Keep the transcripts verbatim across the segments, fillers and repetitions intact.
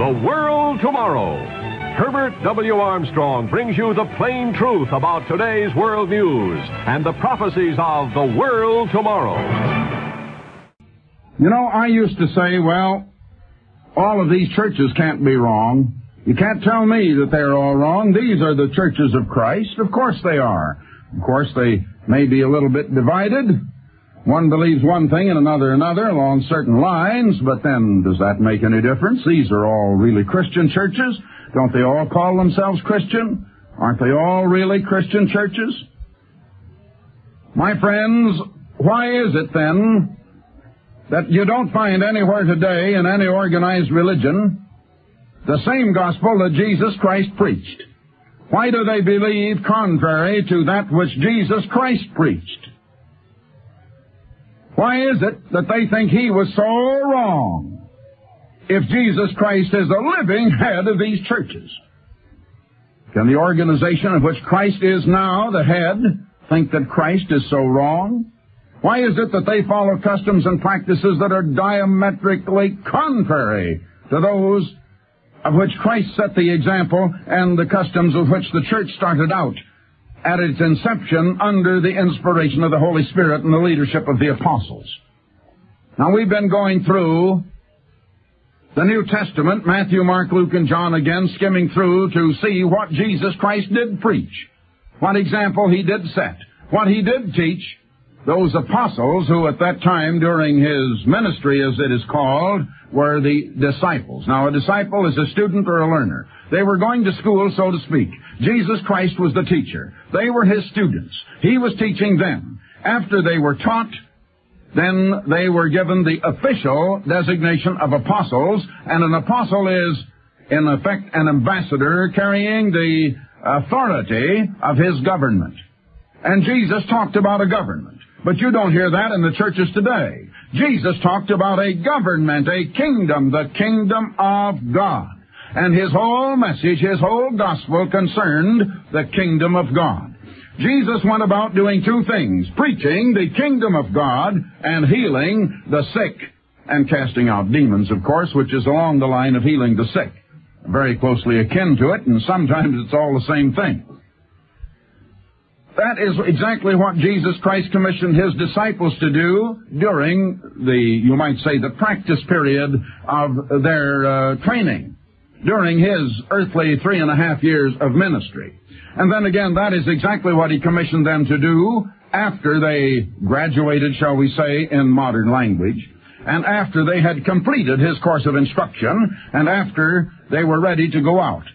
The World Tomorrow. Herbert W. Armstrong brings you the plain truth about today's world news and the prophecies of the world tomorrow. You know, I used to say, well, all of these churches can't be wrong. You can't tell me that they're all wrong. These are the churches of Christ. Of course they are. Of course they may be a little bit divided. One believes one thing and another another along certain lines, but then does that make any difference? These are all really Christian churches. Don't they all call themselves Christian? Aren't they all really Christian churches? My friends, why is it then that you don't find anywhere today in any organized religion the same gospel that Jesus Christ preached? Why do they believe contrary to that which Jesus Christ preached? Why is it that they think he was so wrong if Jesus Christ is the living head of these churches? Can the organization of which Christ is now the head think that Christ is so wrong? Why is it that they follow customs and practices that are diametrically contrary to those of which Christ set the example and the customs of which the church started out at its inception under the inspiration of the Holy Spirit and the leadership of the apostles? Now, we've been going through the New Testament, Matthew, Mark, Luke, and John again, skimming through to see what Jesus Christ did preach, what example he did set, what he did teach those apostles who at that time during his ministry, as it is called, were the disciples. Now, a disciple is a student or a learner. They were going to school, so to speak. Jesus Christ was the teacher. They were his students. He was teaching them. After they were taught, then they were given the official designation of apostles, and an apostle is, in effect, an ambassador carrying the authority of his government. And Jesus talked about a government. But you don't hear that in the churches today. Jesus talked about a government, a kingdom, the kingdom of God. And his whole message, his whole gospel concerned the kingdom of God. Jesus went about doing two things, preaching the kingdom of God and healing the sick and casting out demons, of course, which is along the line of healing the sick. Very closely akin to it, and sometimes it's all the same thing. That is exactly what Jesus Christ commissioned his disciples to do during the, you might say, the practice period of their uh, training, during his earthly three and a half years of ministry. And then again, that is exactly what he commissioned them to do after they graduated, shall we say, in modern language, and after they had completed his course of instruction, and after they were ready to go out.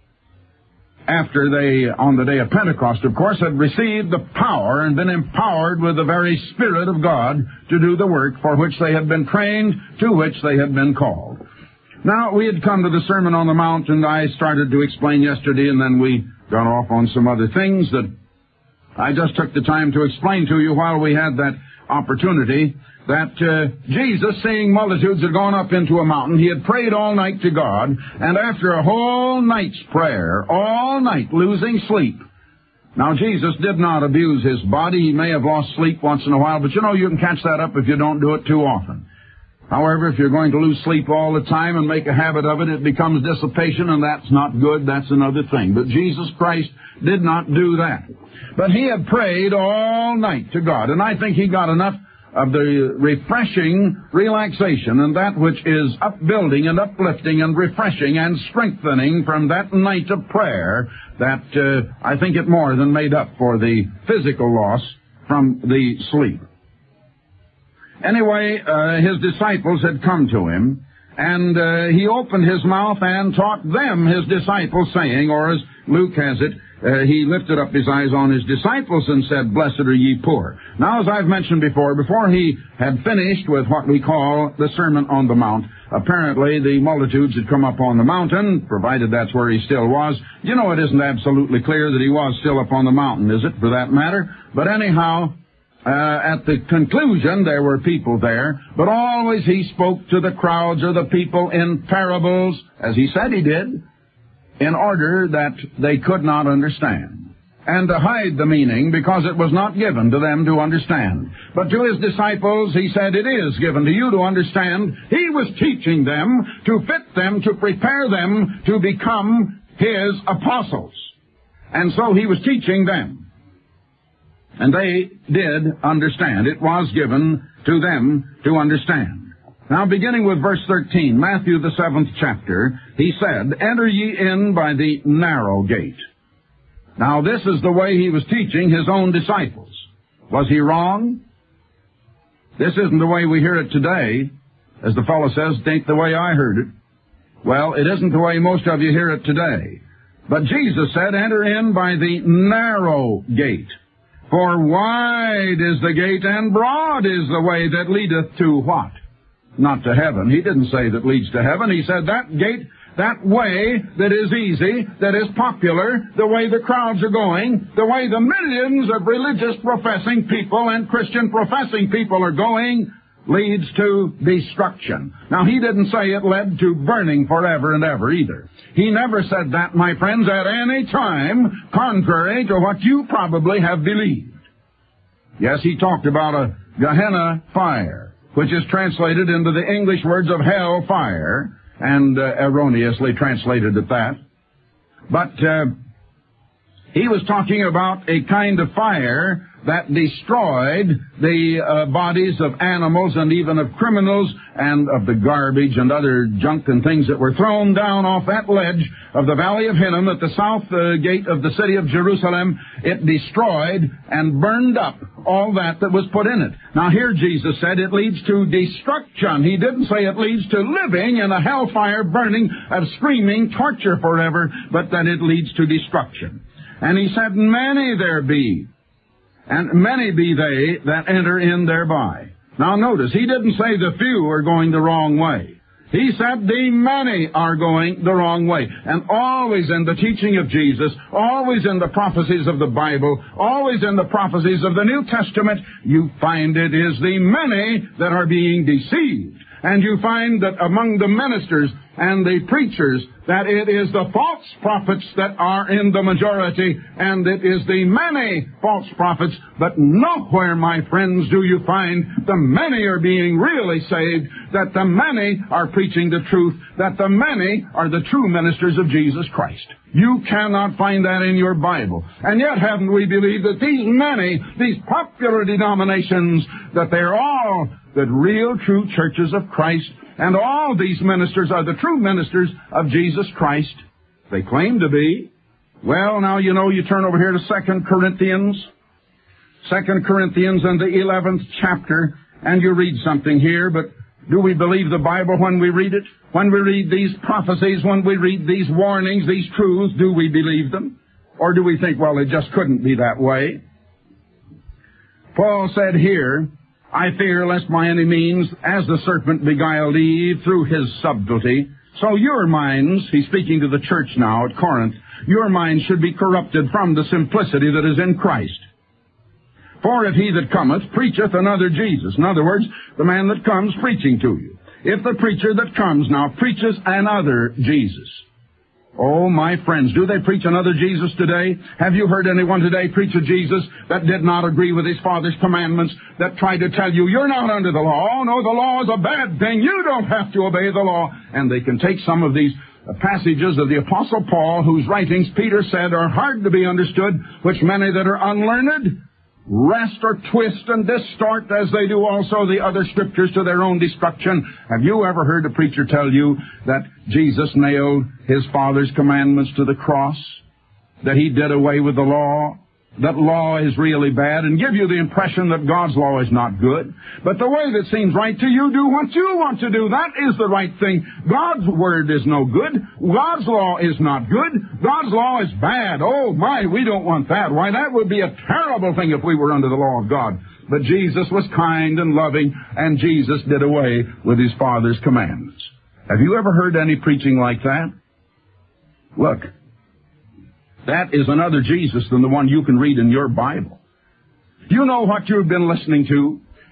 After they, on the day of Pentecost, of course, had received the power and been empowered with the very Spirit of God to do the work for which they had been trained, to which they had been called. Now, we had come to the Sermon on the Mount, and I started to explain yesterday, and then we got off on some other things that I just took the time to explain to you while we had that opportunity, that uh, Jesus, seeing multitudes, had gone up into a mountain. He had prayed all night to God, and after a whole night's prayer, all night, losing sleep. Now, Jesus did not abuse his body. He may have lost sleep once in a while, but you know, you can catch that up if you don't do it too often. However, if you're going to lose sleep all the time and make a habit of it, it becomes dissipation, and that's not good. That's another thing. But Jesus Christ did not do that. But he had prayed all night to God, and I think he got enough of the refreshing relaxation and that which is upbuilding and uplifting and refreshing and strengthening from that night of prayer that uh, I think it more than made up for the physical loss from the sleep. Anyway, uh, his disciples had come to him, and uh, he opened his mouth and taught them, his disciples, saying, or as Luke has it, Uh, he lifted up his eyes on his disciples and said, "Blessed are ye poor." Now, as I've mentioned before, before he had finished with what we call the Sermon on the Mount, apparently the multitudes had come up on the mountain, provided that's where he still was. You know, it isn't absolutely clear that he was still up on the mountain, is it, for that matter? But anyhow, uh, at the conclusion, there were people there, but always he spoke to the crowds or the people in parables, as he said he did, in order that they could not understand. and to hide the meaning because it was not given to them to understand. But to his disciples he said, it is given to you to understand. He was teaching them to fit them, to prepare them to become his apostles. And so he was teaching them. And they did understand. It was given to them to understand. Now, beginning with verse thirteen, Matthew the seventh chapter, he said, enter ye in by the narrow gate. Now, this is the way he was teaching his own disciples. Was he wrong? This isn't the way we hear it today. As the fellow says, it ain't the way I heard it. Well, it isn't the way most of you hear it today. But Jesus said, enter in by the narrow gate. For wide is the gate, and broad is the way that leadeth to what? Not to heaven. He didn't say that leads to heaven. He said that gate, that way that is easy, that is popular, the way the crowds are going, the way the millions of religious professing people and Christian professing people are going, leads to destruction. Now, he didn't say it led to burning forever and ever either. He never said that, my friends, at any time, contrary to what you probably have believed. Yes, he talked about a Gehenna fire, which is translated into the English words of hell fire, and uh, erroneously translated at that. But uh, he was talking about a kind of fire that destroyed the uh, bodies of animals and even of criminals and of the garbage and other junk and things that were thrown down off that ledge of the Valley of Hinnom at the south uh, gate of the city of Jerusalem. It destroyed and burned up all that that was put in it. Now here Jesus said it leads to destruction. He didn't say it leads to living in a hellfire burning of screaming torture forever, but that it leads to destruction. And he said, many there be, and many be they that enter in thereby. Now notice, he didn't say the few are going the wrong way. He said the many are going the wrong way. And always in the teaching of Jesus, always in the prophecies of the Bible, always in the prophecies of the New Testament, you find it is the many that are being deceived. And you find that among the ministers and the preachers that it is the false prophets that are in the majority, and it is the many false prophets. But nowhere, my friends, do you find the many are being really saved, that the many are preaching the truth, that the many are the true ministers of Jesus Christ. You cannot find that in your Bible. And yet haven't we believed that these many, these popular denominations, that they're all the real true churches of Christ, and all these ministers are the true ministers of Jesus Christ. They claim to be. Well, now, you know, you turn over here to Second Corinthians, Second Corinthians in the eleventh chapter, and you read something here, but do we believe the Bible when we read it? When we read these prophecies, when we read these warnings, these truths, do we believe them? Or do we think, well, it just couldn't be that way? Paul said here, I fear lest by any means, as the serpent beguiled Eve through his subtlety, so your minds, he's speaking to the church now at Corinth, your minds should be corrupted from the simplicity that is in Christ. For if he that cometh preacheth another Jesus, in other words, the man that comes preaching to you, if the preacher that comes now preaches another Jesus. Oh, my friends, do they preach another Jesus today? Have you heard anyone today preach a Jesus that did not agree with his Father's commandments, that tried to tell you, you're not under the law. Oh, no, the law is a bad thing. You don't have to obey the law. And they can take some of these passages of the Apostle Paul, whose writings Peter said are hard to be understood, which many that are unlearned wrest or twist and distort, as they do also the other scriptures, to their own destruction. Have you ever heard a preacher tell you that Jesus nailed his Father's commandments to the cross? That he did away with the law? That law is really bad, and give you the impression that God's law is not good. But the way that seems right to you, do what you want to do. That is the right thing. God's word is no good. God's law is not good. God's law is bad. Oh, my, we don't want that. Why, that would be a terrible thing if we were under the law of God. But Jesus was kind and loving, and Jesus did away with his Father's commandments. Have you ever heard any preaching like that? Look. That is another Jesus than the one you can read in your Bible. You know what you've been listening to.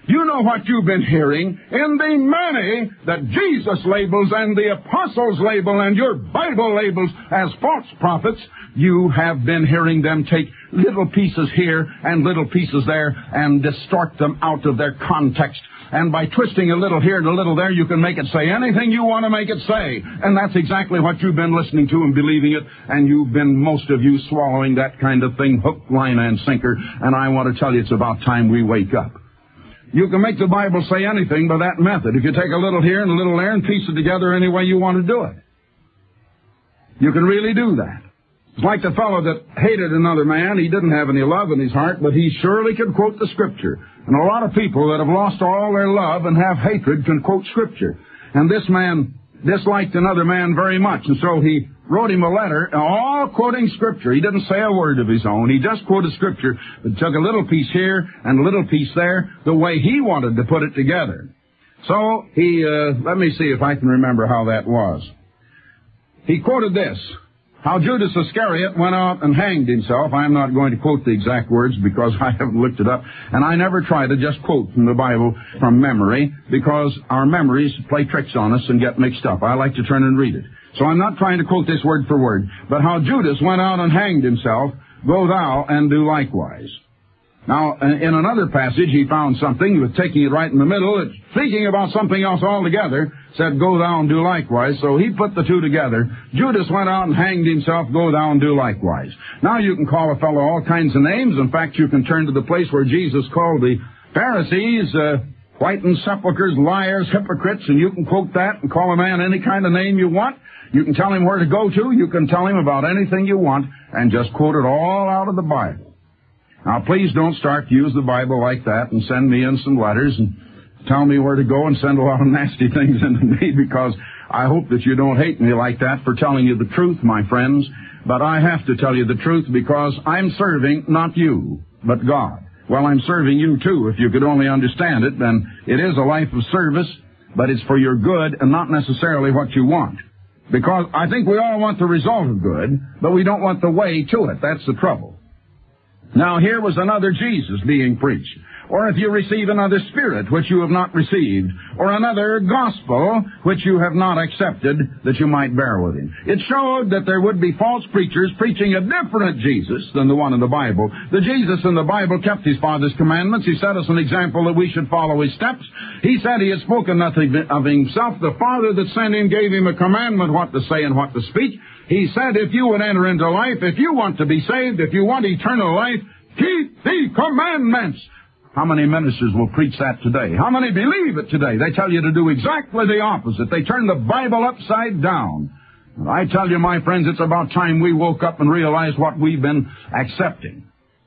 You know what you've been hearing in the many that Jesus labels and the apostles label and your Bible labels as false prophets. You have been hearing them take little pieces here and little pieces there and distort them out of their context. And by twisting a little here and a little there, you can make it say anything you want to make it say. And that's exactly what you've been listening to and believing it. And you've been, most of you, swallowing that kind of thing, hook, line, and sinker. And I want to tell you, it's about time we wake up. You can make the Bible say anything by that method. If you take a little here and a little there and piece it together any way you want to do it. You can really do that. It's like the fellow that hated another man. He didn't have any love in his heart, but he surely could quote the Scripture. And a lot of people that have lost all their love and have hatred can quote Scripture. And this man disliked another man very much, and so he wrote him a letter, all quoting Scripture. He didn't say a word of his own. He just quoted Scripture, but took a little piece here and a little piece there, the way he wanted to put it together. So he, uh, let me see if I can remember how that was. He quoted this. How Judas Iscariot went out and hanged himself. I'm not going to quote the exact words because I haven't looked it up. And I never try to just quote from the Bible from memory because our memories play tricks on us and get mixed up. I like to turn and read it. So I'm not trying to quote this word for word. But how Judas went out and hanged himself, go thou and do likewise. Now, in another passage, he found something. He was taking it right in the middle. It's speaking about something else altogether. Said, go thou and do likewise. So he put the two together. Judas went out and hanged himself. Go thou and do likewise. Now you can call a fellow all kinds of names. In fact, you can turn to the place where Jesus called the Pharisees uh, whitened sepulchres, liars, hypocrites, and you can quote that and call a man any kind of name you want. You can tell him where to go to. You can tell him about anything you want and just quote it all out of the Bible. Now, please don't start to use the Bible like that and send me in some letters and tell me where to go and send a lot of nasty things into me, because I hope that you don't hate me like that for telling you the truth, my friends. But I have to tell you the truth because I'm serving not you, but God. Well, I'm serving you too. If you could only understand it, then it is a life of service, but it's for your good and not necessarily what you want. Because I think we all want the result of good, but we don't want the way to it. That's the trouble. Now, here was another Jesus being preached. Or if you receive another spirit which you have not received, or another gospel which you have not accepted, that you might bear with him. It showed that there would be false preachers preaching a different Jesus than the one in the Bible. The Jesus in the Bible kept his Father's commandments. He set us an example that we should follow his steps. He said he had spoken nothing of himself. The Father that sent him gave him a commandment what to say and what to speak. He said if you would enter into life, if you want to be saved, if you want eternal life, keep the commandments. How many ministers will preach that today? How many believe it today? They tell you to do exactly the opposite. They turn the Bible upside down. I tell you, my friends, it's about time we woke up and realized what we've been accepting.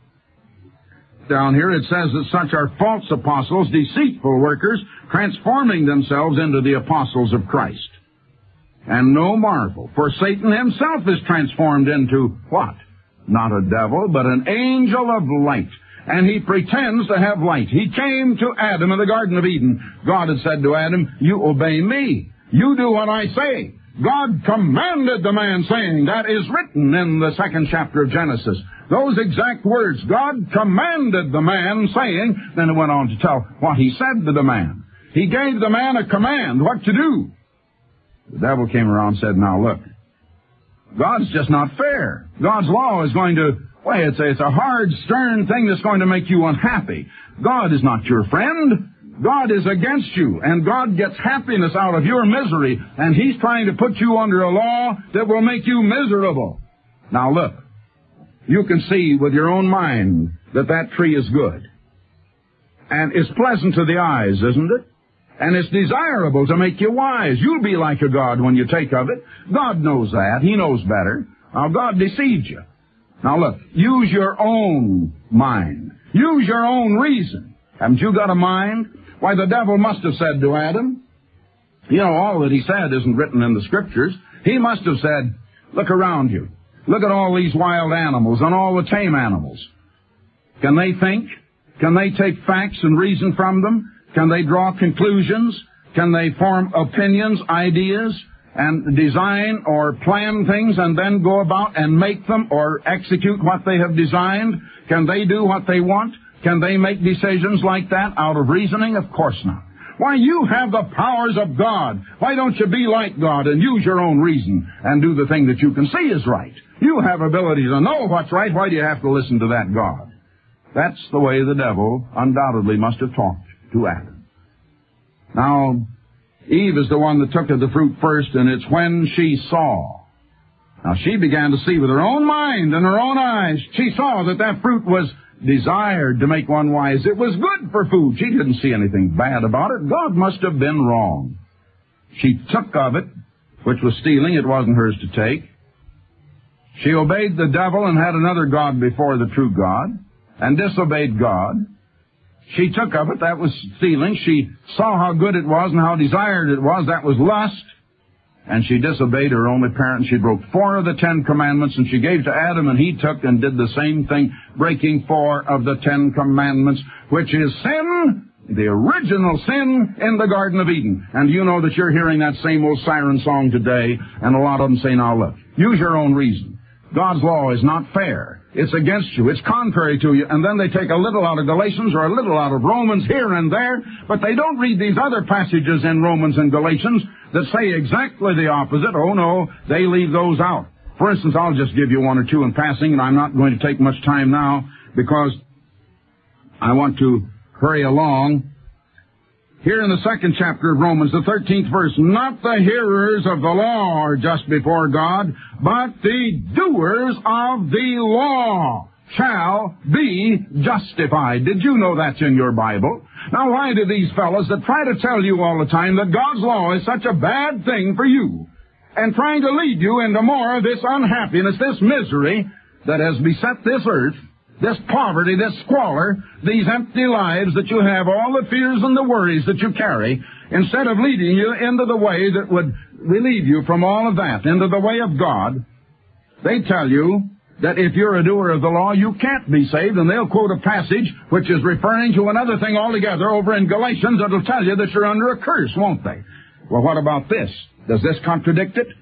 Down here it says that such are false apostles, deceitful workers, transforming themselves into the apostles of Christ. And no marvel, for Satan himself is transformed into what? Not a devil, but an angel of light. And he pretends to have light. He came to Adam in the Garden of Eden. God had said to Adam, you obey me. You do what I say. God commanded the man, saying, that is written in the second chapter of Genesis. Those exact words, God commanded the man, saying, then it went on to tell what he said to the man. He gave the man a command, what to do. The devil came around and said, now look, God's just not fair. God's law is going to, well, it's a, it's a hard, stern thing that's going to make you unhappy. God is not your friend. God is against you, and God gets happiness out of your misery, and he's trying to put you under a law that will make you miserable. Now look, you can see with your own mind that that tree is good. And it's pleasant to the eyes, isn't it? And it's desirable to make you wise. You'll be like a God when you take of it. God knows that. He knows better. Now, God deceived you. Now, look, use your own mind. Use your own reason. Haven't you got a mind? Why, the devil must have said to Adam, you know, all that he said isn't written in the Scriptures. He must have said, look around you. Look at all these wild animals and all the tame animals. Can they think? Can they take facts and reason from them? Can they draw conclusions? Can they form opinions, ideas, and design or plan things and then go about and make them or execute what they have designed? Can they do what they want? Can they make decisions like that out of reasoning? Of course not. Why, you have the powers of God. Why don't you be like God and use your own reason and do the thing that you can see is right? You have ability to know what's right. Why do you have to listen to that God? That's the way the devil undoubtedly must have talked to Adam. Now, Eve is the one that took of the fruit first, and it's when she saw. Now, she began to see with her own mind and her own eyes. She saw that that fruit was desired to make one wise. It was good for food. She didn't see anything bad about it. God must have been wrong. She took of it, which was stealing. It wasn't hers to take. She obeyed the devil and had another god before the true God, and disobeyed God. She took of it. That was stealing. She saw how good it was and how desired it was. That was lust. And she disobeyed her only parent. She broke four of the Ten Commandments, and she gave to Adam, and he took and did the same thing, breaking four of the Ten Commandments, which is sin, the original sin in the Garden of Eden. And you know that you're hearing that same old siren song today, and a lot of them say, now look, use your own reason. God's law is not fair. It's against you. It's contrary to you. And then they take a little out of Galatians or a little out of Romans here and there, but they don't read these other passages in Romans and Galatians that say exactly the opposite. Oh, no, they leave those out. For instance, I'll just give you one or two in passing, and I'm not going to take much time now because I want to hurry along. Here in the second chapter of Romans, the thirteenth verse, not the hearers of the law are just before God, but the doers of the law shall be justified. Did you know that's in your Bible? Now, why do these fellows that try to tell you all the time that God's law is such a bad thing for you, and trying to lead you into more of this unhappiness, this misery that has beset this earth, this poverty, this squalor, these empty lives that you have, all the fears and the worries that you carry, instead of leading you into the way that would relieve you from all of that, into the way of God, they tell you that if you're a doer of the law, you can't be saved, and they'll quote a passage which is referring to another thing altogether over in Galatians that'll tell you that you're under a curse, won't they? Well, what about this? Does this contradict it?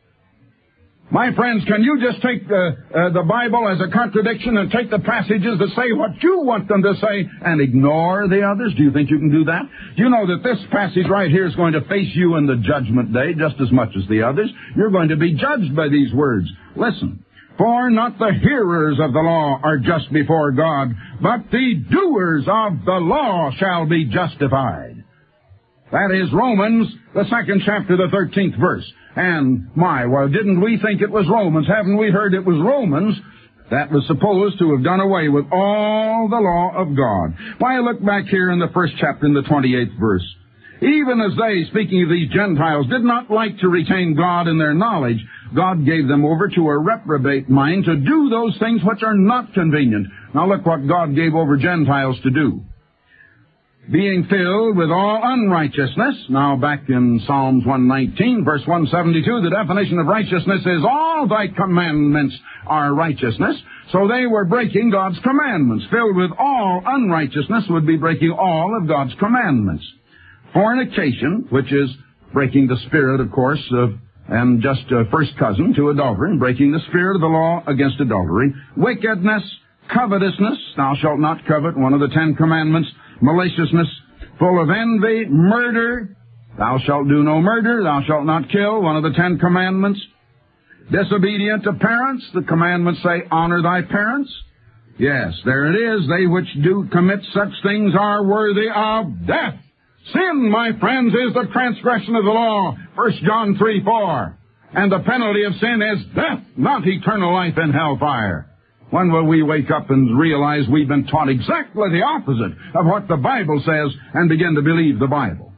My friends, can you just take the, uh, the Bible as a contradiction and take the passages that say what you want them to say and ignore the others? Do you think you can do that? Do you know that this passage right here is going to face you in the judgment day just as much as the others? You're going to be judged by these words. Listen. For not the hearers of the law are just before God, but the doers of the law shall be justified. That is Romans, the second chapter, the thirteenth verse. And, my, well, didn't we think it was Romans? Haven't we heard it was Romans that was supposed to have done away with all the law of God? Why, look back here in the first chapter in the twenty-eighth verse. Even as they, speaking of these Gentiles, did not like to retain God in their knowledge, God gave them over to a reprobate mind to do those things which are not convenient. Now look what God gave over Gentiles to do. Being filled with all unrighteousness. Now back in Psalms one nineteen, verse one seventy-two, the definition of righteousness is all thy commandments are righteousness. So they were breaking God's commandments. Filled with all unrighteousness would be breaking all of God's commandments. Fornication, which is breaking the spirit, of course, of and just a first cousin to adultery, breaking the spirit of the law against adultery. Wickedness, covetousness, thou shalt not covet, one of the Ten Commandments. Maliciousness, full of envy, murder, thou shalt do no murder, thou shalt not kill, one of the Ten Commandments. Disobedient to parents, the commandments say, honor thy parents. Yes, there it is, they which do commit such things are worthy of death. Sin, my friends, is the transgression of the law, First John three four. And the penalty of sin is death, not eternal life in hellfire. When will we wake up and realize we've been taught exactly the opposite of what the Bible says and begin to believe the Bible?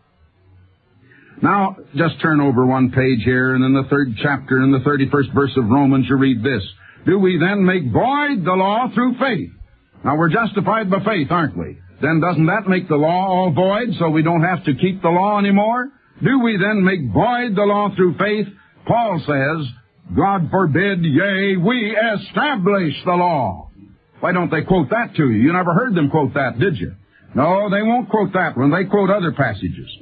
Now, just turn over one page here, and in the third chapter, in the thirty-first verse of Romans, you read this. Do we then make void the law through faith? Now, we're justified by faith, aren't we? Then doesn't that make the law all void, so we don't have to keep the law anymore? Do we then make void the law through faith? Paul says, God forbid, yea, we establish the law. Why don't they quote that to you? You never heard them quote that, did you? No, they won't quote that one. They quote other passages.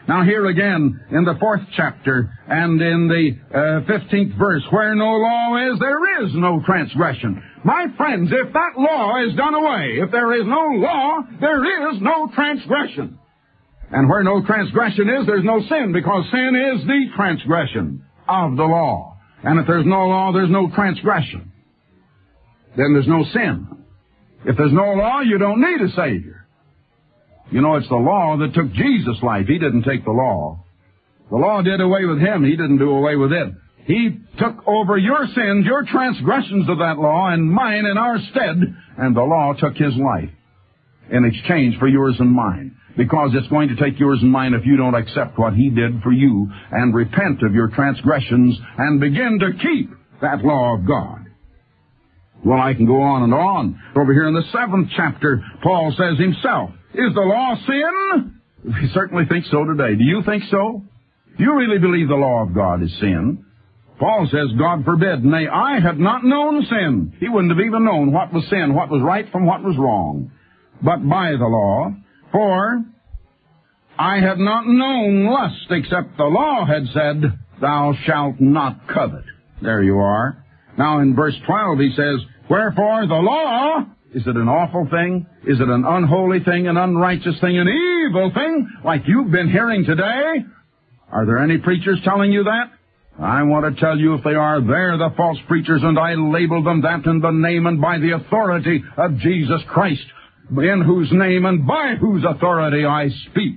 Now here again, in the fourth chapter and in the uh, fifteenth verse, where no law is, there is no transgression. My friends, if that law is done away, if there is no law, there is no transgression. And where no transgression is, there's no sin, because sin is the transgression of the law. And if there's no law, there's no transgression. Then there's no sin. If there's no law, you don't need a Savior. You know, it's the law that took Jesus' life. He didn't take the law. The law did away with him. He didn't do away with it. He took over your sins, your transgressions of that law, and mine in our stead, and the law took his life in exchange for yours and mine. Because it's going to take yours and mine if you don't accept what he did for you and repent of your transgressions and begin to keep that law of God. Well, I can go on and on. Over here in the seventh chapter, Paul says himself, is the law sin? We certainly think so today. Do you think so? Do you really believe the law of God is sin? Paul says, God forbid. Nay, I have not known sin. He wouldn't have even known what was sin, what was right from what was wrong. But by the law, for I have not known lust, except the law had said, thou shalt not covet. There you are. Now in verse twelve he says, wherefore the law, is it an awful thing? Is it an unholy thing, an unrighteous thing, an evil thing, like you've been hearing today? Are there any preachers telling you that? I want to tell you, if they are, they're the false preachers, and I label them that in the name and by the authority of Jesus Christ, in whose name and by whose authority I speak.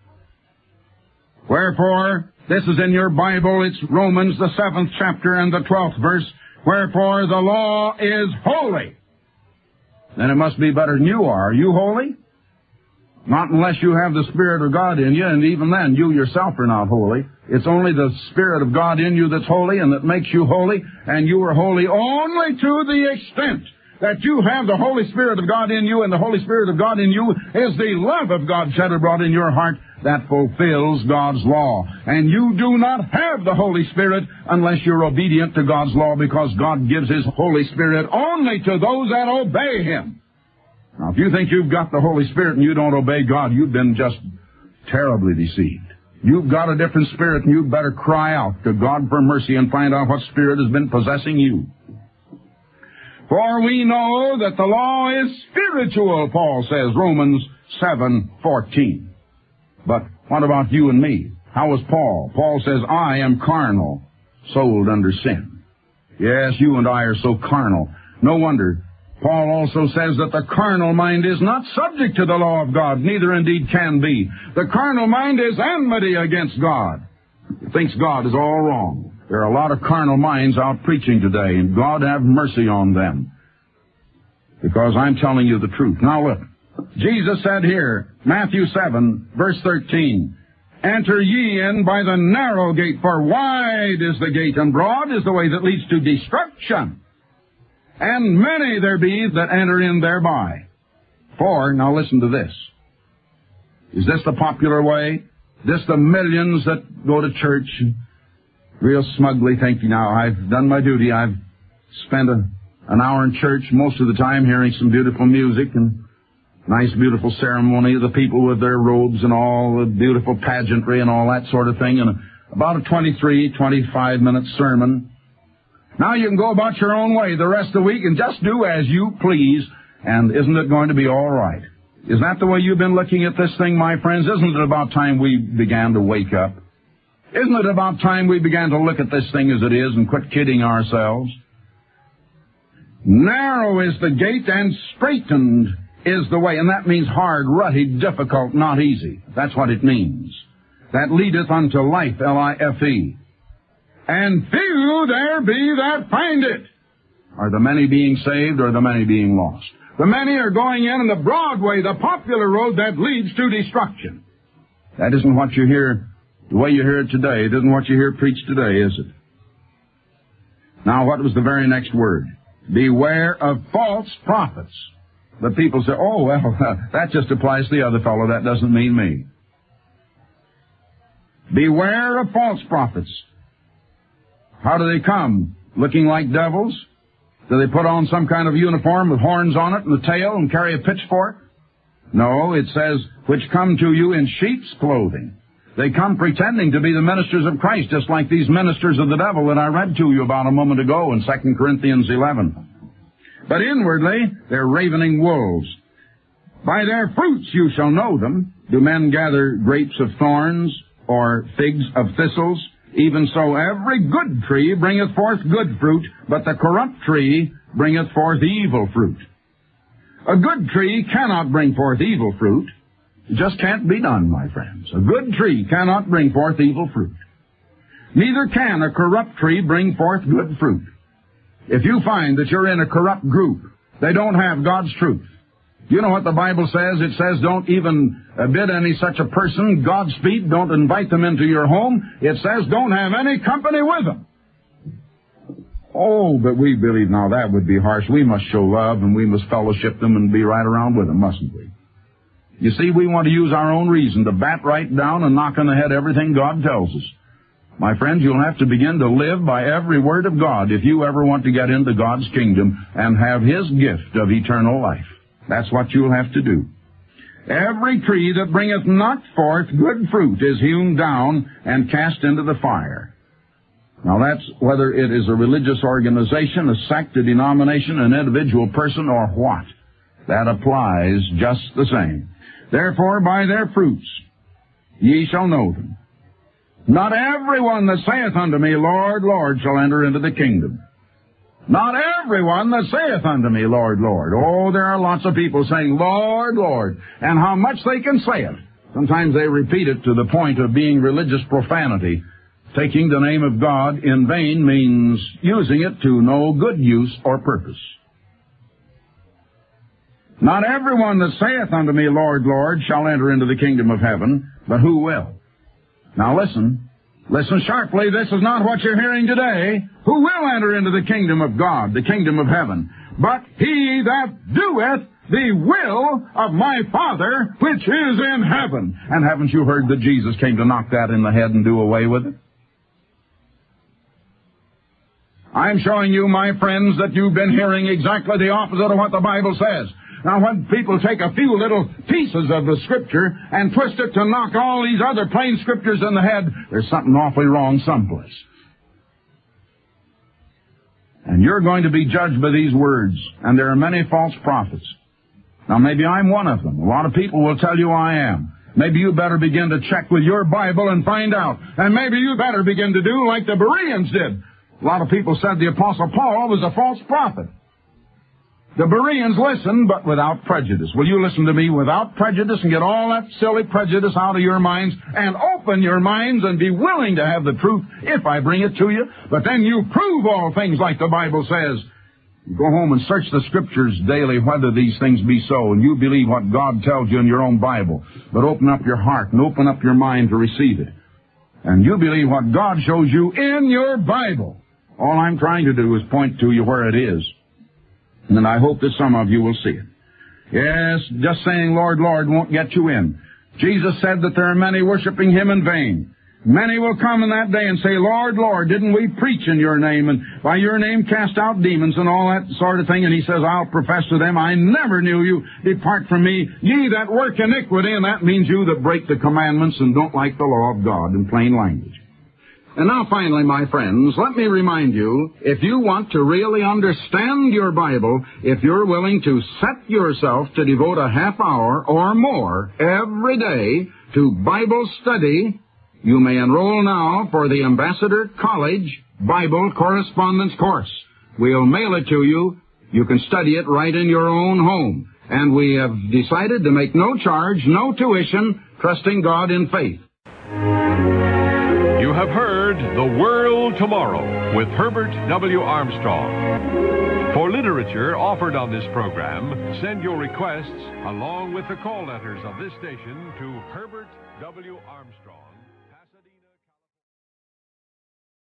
Wherefore, this is in your Bible, it's Romans, the seventh chapter and the twelfth verse, wherefore the law is holy. Then it must be better than you are. Are you holy? Not unless you have the Spirit of God in you, and even then, you yourself are not holy. It's only the Spirit of God in you that's holy and that makes you holy, and you are holy only to the extent that you have the Holy Spirit of God in you, and the Holy Spirit of God in you is the love of God shed abroad in your heart that fulfills God's law. And you do not have the Holy Spirit unless you're obedient to God's law, because God gives His Holy Spirit only to those that obey Him. Now, if you think you've got the Holy Spirit and you don't obey God, you've been just terribly deceived. You've got a different spirit, and you'd better cry out to God for mercy and find out what spirit has been possessing you. For we know that the law is spiritual, Paul says, Romans seven fourteen. But what about you and me? How is Paul? Paul says, I am carnal, sold under sin. Yes, you and I are so carnal. No wonder. Paul also says that the carnal mind is not subject to the law of God, neither indeed can be. The carnal mind is enmity against God. It thinks God is all wrong. There are a lot of carnal minds out preaching today, and God have mercy on them, because I'm telling you the truth. Now look, Jesus said here, Matthew seven, verse thirteen, enter ye in by the narrow gate, for wide is the gate, and broad is the way that leads to destruction, and many there be that enter in thereby. For, now listen to this. Is this the popular way? This the millions that go to church real smugly thinking, now, I've done my duty. I've spent a, an hour in church most of the time hearing some beautiful music and nice, beautiful ceremony of the people with their robes and all the beautiful pageantry and all that sort of thing, and about a twenty-three, twenty-five minute sermon. Now you can go about your own way the rest of the week and just do as you please, and isn't it going to be all right? Is that the way you've been looking at this thing, my friends? Isn't it about time we began to wake up? Isn't it about time we began to look at this thing as it is and quit kidding ourselves? Narrow is the gate and straitened is the way, and that means hard, rutty, difficult, not easy. That's what it means. That leadeth unto life, L I F E. And few there be that find it. Are the many being saved, or the many being lost? The many are going in on the broad way, the popular road that leads to destruction. That isn't what you hear, the way you hear it today. It isn't what you hear preached today, is it? Now, what was the very next word? Beware of false prophets. The people say, oh, well, that just applies to the other fellow. That doesn't mean me. Beware of false prophets. How do they come? Looking like devils? Do they put on some kind of uniform with horns on it and a tail and carry a pitchfork? No, it says, which come to you in sheep's clothing. They come pretending to be the ministers of Christ, just like these ministers of the devil that I read to you about a moment ago in Second Corinthians eleven. But inwardly, they're ravening wolves. By their fruits you shall know them. Do men gather grapes of thorns or figs of thistles? Even so, every good tree bringeth forth good fruit, but the corrupt tree bringeth forth evil fruit. A good tree cannot bring forth evil fruit. It just can't be done, my friends. A good tree cannot bring forth evil fruit. Neither can a corrupt tree bring forth good fruit. If you find that you're in a corrupt group, they don't have God's truth. You know what the Bible says? It says don't even bid any such a person Godspeed. Don't invite them into your home. It says don't have any company with them. Oh, but we believe now that would be harsh. We must show love and we must fellowship them and be right around with them, mustn't we? You see, we want to use our own reason to bat right down and knock on the head everything God tells us. My friends, you'll have to begin to live by every word of God if you ever want to get into God's kingdom and have His gift of eternal life. That's what you'll have to do. Every tree that bringeth not forth good fruit is hewn down and cast into the fire. Now that's whether it is a religious organization, a sect, a denomination, an individual person, or what. That applies just the same. Therefore, by their fruits ye shall know them. Not everyone that saith unto me, Lord, Lord, shall enter into the kingdom. Not everyone that saith unto me, Lord, Lord. Oh, there are lots of people saying, Lord, Lord, and how much they can say it. Sometimes they repeat it to the point of being religious profanity. Taking the name of God in vain means using it to no good use or purpose. Not everyone that saith unto me, Lord, Lord, shall enter into the kingdom of heaven, but who will? Now listen. Listen sharply. This is not what you're hearing today. Who will enter into the kingdom of God, the kingdom of heaven? But he that doeth the will of my Father which is in heaven. And haven't you heard that Jesus came to knock that in the head and do away with it? I'm showing you, my friends, that you've been hearing exactly the opposite of what the Bible says. Now, when people take a few little pieces of the Scripture and twist it to knock all these other plain Scriptures in the head, there's something awfully wrong someplace. And you're going to be judged by these words, and there are many false prophets. Now, maybe I'm one of them. A lot of people will tell you I am. Maybe you better begin to check with your Bible and find out. And maybe you better begin to do like the Bereans did. A lot of people said the Apostle Paul was a false prophet. The Bereans listened, but without prejudice. Will you listen to me without prejudice and get all that silly prejudice out of your minds and open your minds and be willing to have the truth if I bring it to you? But then you prove all things like the Bible says. You go home and search the Scriptures daily whether these things be so, and you believe what God tells you in your own Bible. But open up your heart and open up your mind to receive it. And you believe what God shows you in your Bible. All I'm trying to do is point to you where it is. And I hope that some of you will see it. Yes, just saying, Lord, Lord, won't get you in. Jesus said that there are many worshiping Him in vain. Many will come in that day and say, Lord, Lord, didn't we preach in your name, and by your name cast out demons and all that sort of thing? And He says, I'll profess to them, I never knew you. Depart from me, ye that work iniquity. And that means you that break the commandments and don't like the law of God in plain language. And now finally, my friends, let me remind you, if you want to really understand your Bible, if you're willing to set yourself to devote a half hour or more every day to Bible study, you may enroll now for the Ambassador College Bible Correspondence Course. We'll mail it to you. You can study it right in your own home. And we have decided to make no charge, no tuition, trusting God in faith. You have heard The World Tomorrow with Herbert W. Armstrong. For literature offered on this program, send your requests along with the call letters of this station to Herbert W. Armstrong.